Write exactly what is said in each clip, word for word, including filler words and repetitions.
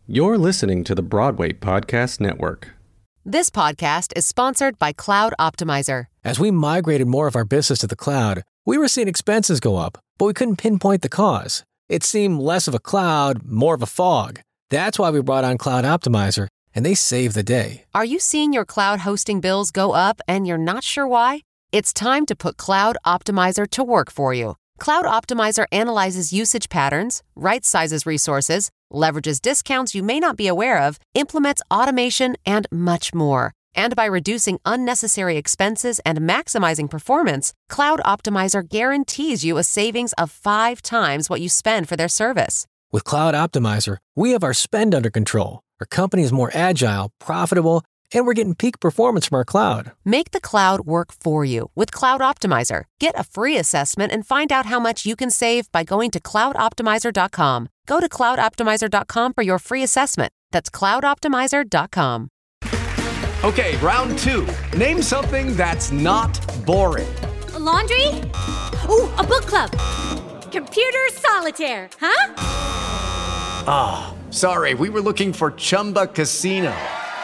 You're listening to the Broadway Podcast Network. This podcast is sponsored by Cloud Optimizer. As we migrated more of our business to the cloud, we were seeing expenses go up, but we couldn't pinpoint the cause. It seemed less of a cloud, more of a fog. That's why we brought on Cloud Optimizer, and they saved the day. Are you seeing your cloud hosting bills go up and you're not sure why? It's time to put Cloud Optimizer to work for you. Cloud Optimizer analyzes usage patterns, right-sizes resources, leverages discounts you may not be aware of, implements automation, and much more. And by reducing unnecessary expenses and maximizing performance, Cloud Optimizer guarantees you a savings of five times what you spend for their service. With Cloud Optimizer, we have our spend under control. Our company is more agile, profitable, and we're getting peak performance from our cloud. Make the cloud work for you with Cloud Optimizer. Get a free assessment and find out how much you can save by going to cloud optimizer dot com. Go to cloud optimizer dot com for your free assessment. That's cloud optimizer dot com. Okay, round two. Name something that's not boring. A laundry? Ooh, a book club. Computer solitaire, huh? Ah, oh, sorry, we were looking for Chumba Casino.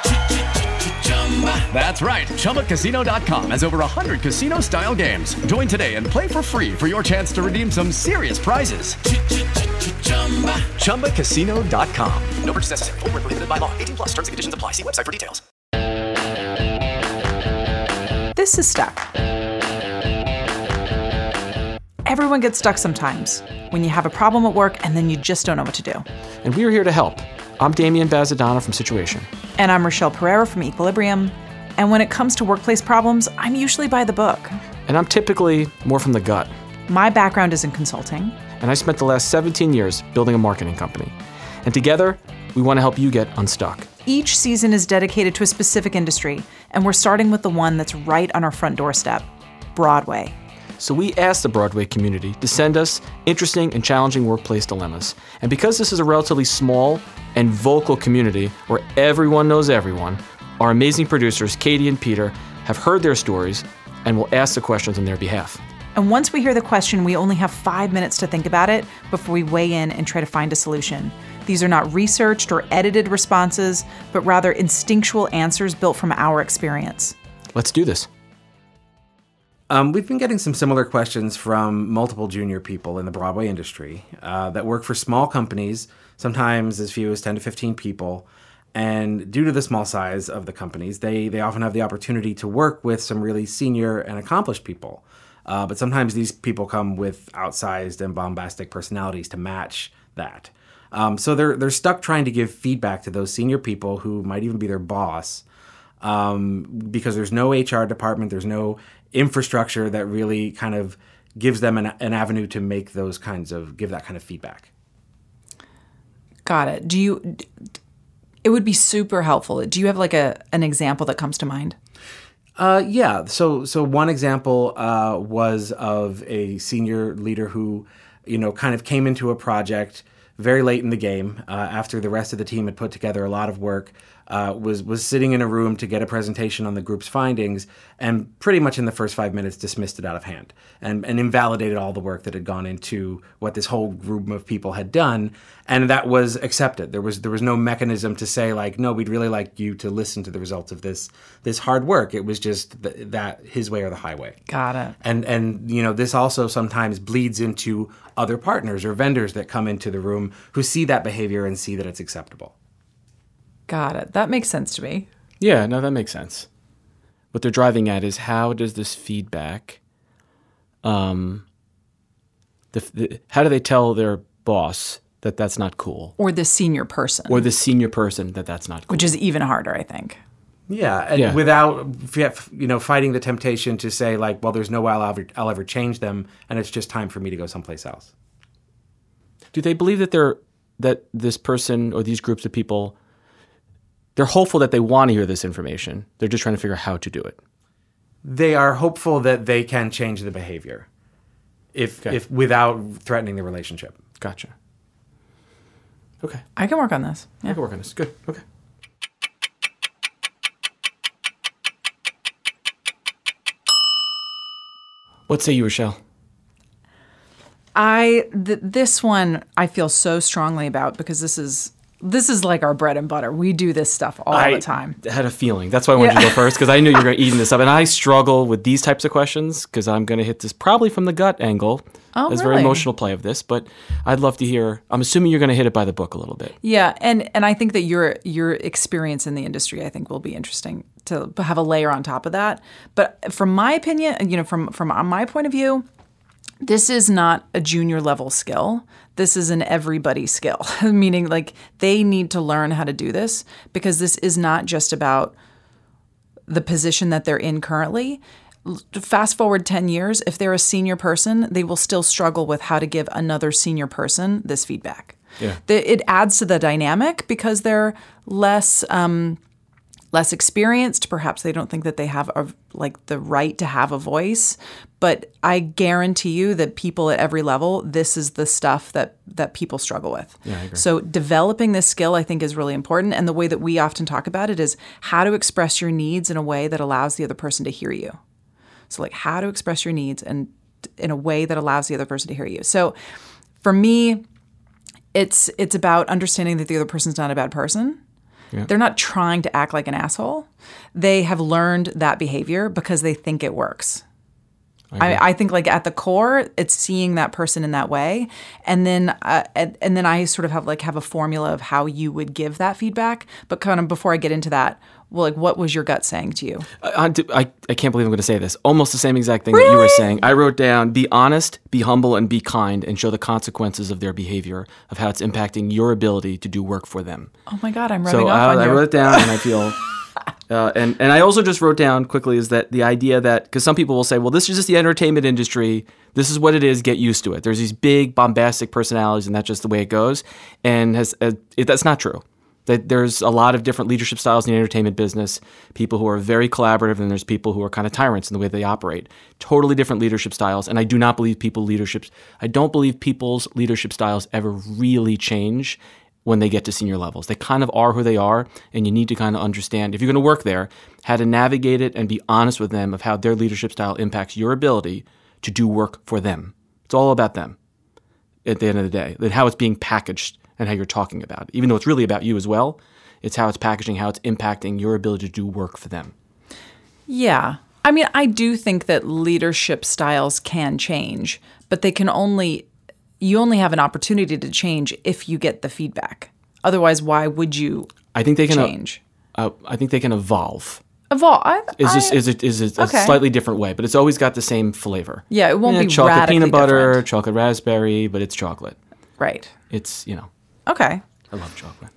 That's right. Chumba Casino dot com has over one hundred casino-style games. Join today and play for free for your chance to redeem some serious prizes. Chumba Casino dot com. No purchase necessary. Void where prohibited by law. eighteen plus. Terms and conditions apply. See website for details. This is Stuck. Everyone gets stuck sometimes when you have a problem at work and then you just don't know what to do. And we're here to help. I'm Damian Bazadonna from Situation. And I'm Rochelle Pereira from Equilibrium. And when it comes to workplace problems, I'm usually by the book. And I'm typically more from the gut. My background is in consulting. And I spent the last seventeen years building a marketing company. And together, we want to help you get unstuck. Each season is dedicated to a specific industry, and we're starting with the one that's right on our front doorstep, Broadway. So we asked the Broadway community to send us interesting and challenging workplace dilemmas. And because this is a relatively small and vocal community where everyone knows everyone, our amazing producers, Katie and Peter, have heard their stories and will ask the questions on their behalf. And once we hear the question, we only have five minutes to think about it before we weigh in and try to find a solution. These are not researched or edited responses, but rather instinctual answers built from our experience. Let's do this. Um, we've been getting some similar questions from multiple junior people in the Broadway industry uh, that work for small companies, sometimes as few as ten to fifteen people. And due to the small size of the companies, they, they often have the opportunity to work with some really senior and accomplished people. Uh, but sometimes these people come with outsized and bombastic personalities to match that. Um, so they're they're stuck trying to give feedback to those senior people who might even be their boss, um, because there's no H R department, there's no infrastructure that really kind of gives them an, an avenue to make those kinds of, give that kind of feedback. Got it. Do you, it would be super helpful. Do you have like a an example that comes to mind? Uh, yeah. So so one example uh, was of a senior leader who, you know, kind of came into a project very late in the game, uh, after the rest of the team had put together a lot of work, uh, was was sitting in a room to get a presentation on the group's findings, and pretty much in the first five minutes dismissed it out of hand, and, and invalidated all the work that had gone into what this whole group of people had done, and that was accepted. There was there was no mechanism to say, like, no, we'd really like you to listen to the results of this this hard work. It was just th- that his way or the highway. Got it. And and you know, this also sometimes bleeds into other partners or vendors that come into the room who see that behavior and see that it's acceptable. Got it. That makes sense to me. Yeah, no, that makes sense. What they're driving at is how does this feedback, um, the, the how do they tell their boss that that's not cool? Or the senior person. Or the senior person that that's not cool. Which is even harder, I think. Yeah, and yeah. without, you know, fighting the temptation to say, like, well, there's no way I'll ever, I'll ever change them, and it's just time for me to go someplace else. Do they believe that they're that this person or these groups of people, they're hopeful that they want to hear this information? They're just trying to figure out how to do it. They are hopeful that they can change the behavior, if okay. if without threatening the relationship. Gotcha. Okay. I can work on this. Yeah. I can work on this. Good. Okay. What say you, Rochelle? I th- this one I feel so strongly about because this is This is like our bread and butter. We do this stuff all I the time. had a feeling. That's why I wanted Yeah. you to go first, because I knew you were going to eating this up. And I struggle with these types of questions because I'm going to hit this probably from the gut angle. Oh, There's a really? very emotional play of this, but I'd love to hear. I'm assuming you're going to hit it by the book a little bit. Yeah, and and I think that your your experience in the industry, I think, will be interesting to have a layer on top of that. But from my opinion, you know, from from my point of view, this is not a junior level skill. This is an everybody skill, meaning like they need to learn how to do this because this is not just about the position that they're in currently. Fast forward ten years, if they're a senior person, they will still struggle with how to give another senior person this feedback. Yeah. The, it adds to the dynamic because they're less um, less experienced. Perhaps they don't think that they have a, like the right to have a voice. But I guarantee you that people at every level, this is the stuff that that people struggle with. Yeah, I agree. So developing this skill, I think, is really important. And the way that we often talk about it is how to express your needs in a way that allows the other person to hear you. So like how to express your needs and in a way that allows the other person to hear you. So for me, it's it's about understanding that the other person's not a bad person. Yeah. They're not trying to act like an asshole. They have learned that behavior because they think it works. I, I think like at the core, it's seeing that person in that way, and then uh, and, and then I sort of have like have a formula of how you would give that feedback. But kind of before I get into that, well, like what was your gut saying to you? I, I, I can't believe I'm going to say this. Almost the same exact thing that you were saying. I wrote down, be honest, be humble, and be kind, and show the consequences of their behavior, of how it's impacting your ability to do work for them. Oh my God, I'm rubbing So off I, on I you. wrote it down, and I feel... Uh, and, and I also just wrote down quickly is that the idea that, because some people will say, well, this is just the entertainment industry. This is what it is. Get used to it. There's these big bombastic personalities and that's just the way it goes. And has uh, it, that's not true. That there's a lot of different leadership styles in the entertainment business, people who are very collaborative and there's people who are kind of tyrants in the way they operate. Totally different leadership styles. And I do not believe people leaderships, I don't believe people's leadership styles ever really change when they get to senior levels. They kind of are who they are, and you need to kind of understand, if you're going to work there, how to navigate it and be honest with them of how their leadership style impacts your ability to do work for them. It's all about them at the end of the day, and how it's being packaged and how you're talking about it. Even though it's really about you as well, it's how it's packaging, how it's impacting your ability to do work for them. Yeah. I mean, I do think that leadership styles can change, but they can only... You only have an opportunity to change if you get the feedback. Otherwise, why would you I think they can change? Uh, I think they can evolve. Evolve. I, Is I, this is it is it a okay. slightly different way, but it's always got the same flavor. Yeah, it won't be chocolate radically peanut butter, different. chocolate raspberry, but it's chocolate. Right. It's you know. Okay. I love chocolate.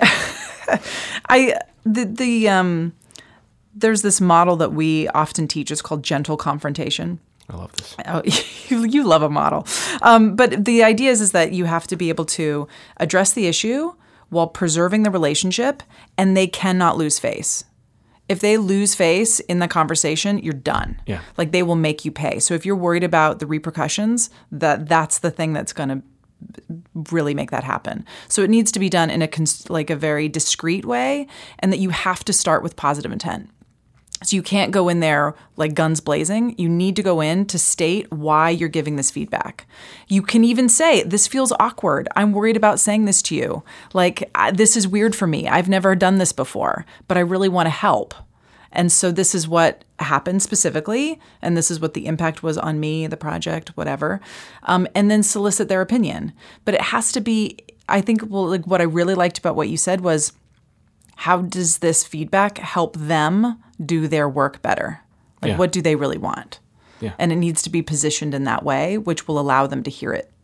I, I the the um, there's this model that we often teach. It's called gentle confrontation. I love this. Oh, you, you love a model. Um, but the idea is, is that you have to be able to address the issue while preserving the relationship, and they cannot lose face. If they lose face in the conversation, you're done. Yeah. Like they will make you pay. So if you're worried about the repercussions, that that's the thing that's going to really make that happen. So it needs to be done in a cons- like a very discreet way, and that you have to start with positive intent. So you can't go in there like guns blazing. You need to go in to state why you're giving this feedback. You can even say, this feels awkward. I'm worried about saying this to you. Like, I, this is weird for me. I've never done this before, but I really want to help. And so this is what happened specifically, and this is what the impact was on me, the project, whatever. Um, and then solicit their opinion. But it has to be, I think, well, like what I really liked about what you said was, how does this feedback help them do their work better? Like, Yeah. what do they really want? Yeah. And it needs to be positioned in that way, which will allow them to hear it.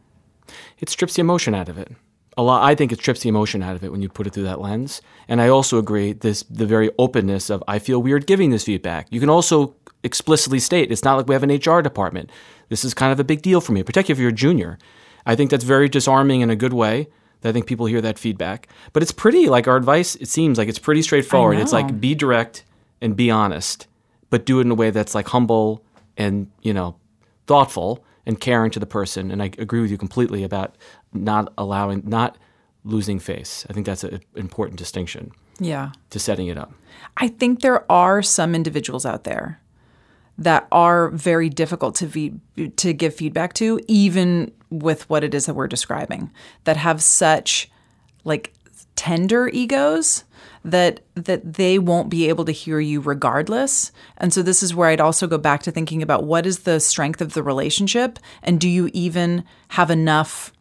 It strips the emotion out of it. A lot. I think it strips the emotion out of it when you put it through that lens. And I also agree this the very openness of I feel weird giving this feedback. You can also explicitly state it's not like we have an H R department. This is kind of a big deal for me, particularly if you're a junior. I think that's very disarming in a good way. I think people hear that feedback. But it's pretty, like our advice, it seems like it's pretty straightforward. It's like be direct and be honest, but do it in a way that's like humble and, you know, thoughtful and caring to the person. And I agree with you completely about not allowing, not losing face. I think that's an important distinction Yeah. to setting it up. I think there are some individuals out there that are very difficult to be, to give feedback to, even with what it is that we're describing, that have such like tender egos that that they won't be able to hear you regardless. And so this is where I'd also go back to thinking about what is the strength of the relationship, and do you even have enough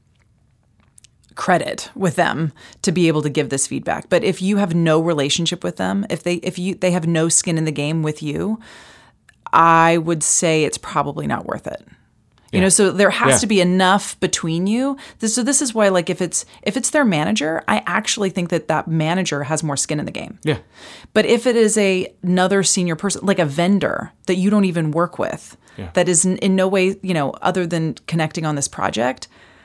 credit with them to be able to give this feedback? But if you have no relationship with them, if they if you they have no skin in the game with you, I would say it's probably not worth it. You yeah. know, so there has yeah. to be enough between you. This, so this is why, like, if it's if it's their manager, I actually think that that manager has more skin in the game. Yeah. But if it is a another senior person, like a vendor that you don't even work with, yeah. that is in, in no way, you know, other than connecting on this project,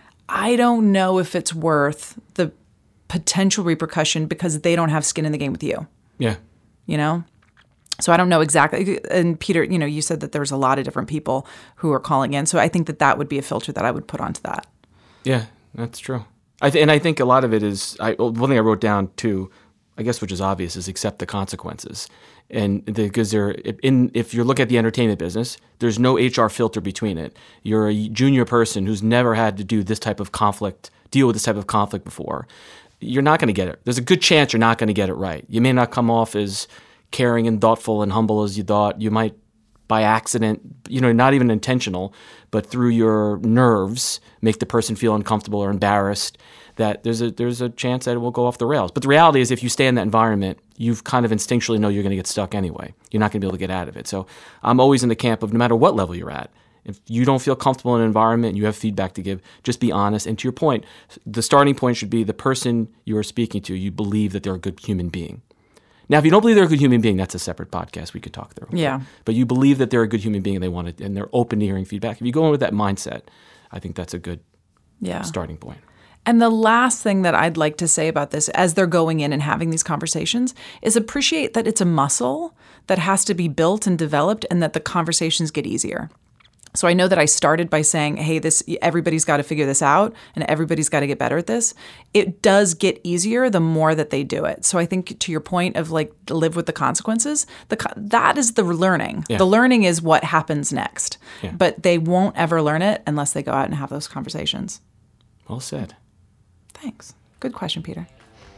I don't know if it's worth the potential repercussion because they don't have skin in the game with you. Yeah. You know? So I don't know exactly. And Peter, you know, you said that there's a lot of different people who are calling in. So I think that that would be a filter that I would put onto that. Yeah, that's true. I th- and I think a lot of it is, I, one thing I wrote down too, I guess which is obvious, is accept the consequences. And because there, in if you look at the entertainment business, there's no H R filter between it. You're a junior person who's never had to do this type of conflict, deal with this type of conflict before. You're not going to get it. There's a good chance you're not going to get it right. You may not come off as caring and thoughtful and humble as you thought. You might, by accident, you know, not even intentional, but through your nerves, make the person feel uncomfortable or embarrassed. That there's a there's a chance that it will go off the rails. But the reality is, if you stay in that environment, you've kind of instinctually know you're going to get stuck anyway. You're not going to be able to get out of it. So I'm always in the camp of no matter what level you're at, if you don't feel comfortable in an environment and you have feedback to give, just be honest. And to your point, the starting point should be the person you are speaking to, you believe that they're a good human being. Now, if you don't believe they're a good human being, that's a separate podcast we could talk through. Yeah. But you believe that they're a good human being and they want it, and they're open to hearing feedback. If you go in with that mindset, I think that's a good yeah. starting point. And the last thing that I'd like to say about this, as they're going in and having these conversations, is appreciate that it's a muscle that has to be built and developed, and that the conversations get easier. So I know that I started by saying, hey, this everybody's got to figure this out and everybody's got to get better at this. It does get easier the more that they do it. So I think to your point of like live with the consequences, the that is the learning. Yeah. The learning is what happens next. Yeah. But they won't ever learn it unless they go out and have those conversations. Well said. Thanks. Good question, Peter.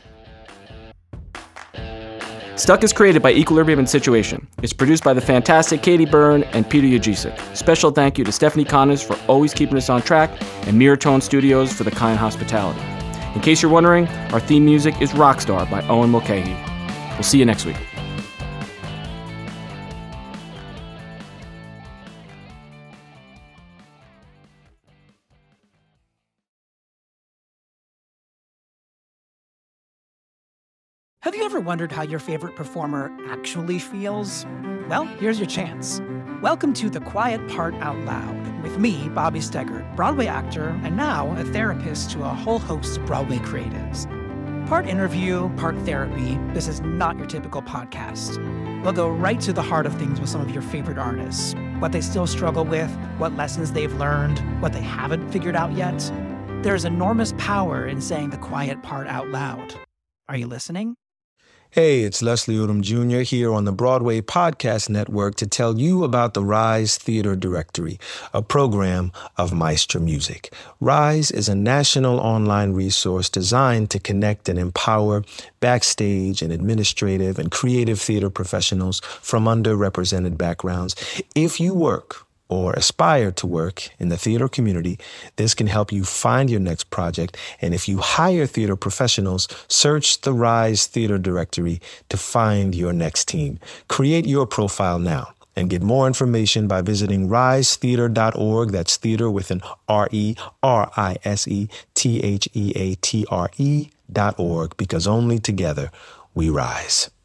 Stuck is created by Equilibrium and Situation. It's produced by the fantastic Katie Byrne and Peter Yajicic. Special thank you to Stephanie Connors for always keeping us on track, and Miratone Studios for the kind hospitality. In case you're wondering, our theme music is Rockstar by Owen Mulcahy. We'll see you next week. Have you ever wondered how your favorite performer actually feels? Well, here's your chance. Welcome to The Quiet Part Out Loud with me, Bobby Steggert, Broadway actor and now a therapist to a whole host of Broadway creatives. Part interview, part therapy, this is not your typical podcast. We'll go right to the heart of things with some of your favorite artists, what they still struggle with, what lessons they've learned, what they haven't figured out yet. There's enormous power in saying the quiet part out loud. Are you listening? Hey, it's Leslie Odom Junior here on the Broadway Podcast Network to tell you about the Rise Theater Directory, a program of Maestro Music. Rise is a national online resource designed to connect and empower backstage and administrative and creative theater professionals from underrepresented backgrounds. If you work or aspire to work in the theater community, this can help you find your next project. And if you hire theater professionals, search the Rise Theater Directory to find your next team. Create your profile now and get more information by visiting rise theater dot org. That's theater with an R E, R I S E, T H E A T R E dot org, because only together we rise.